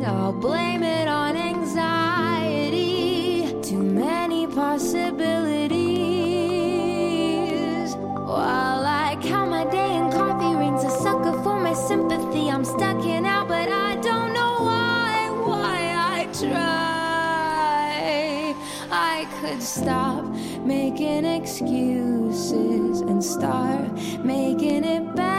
I'll blame it on anxiety. Too many possibilities. While I count my day in coffee rings, a sucker for my sympathy. I'm stuck in out, but I don't know why I try. I could stop making excuses and start making it better.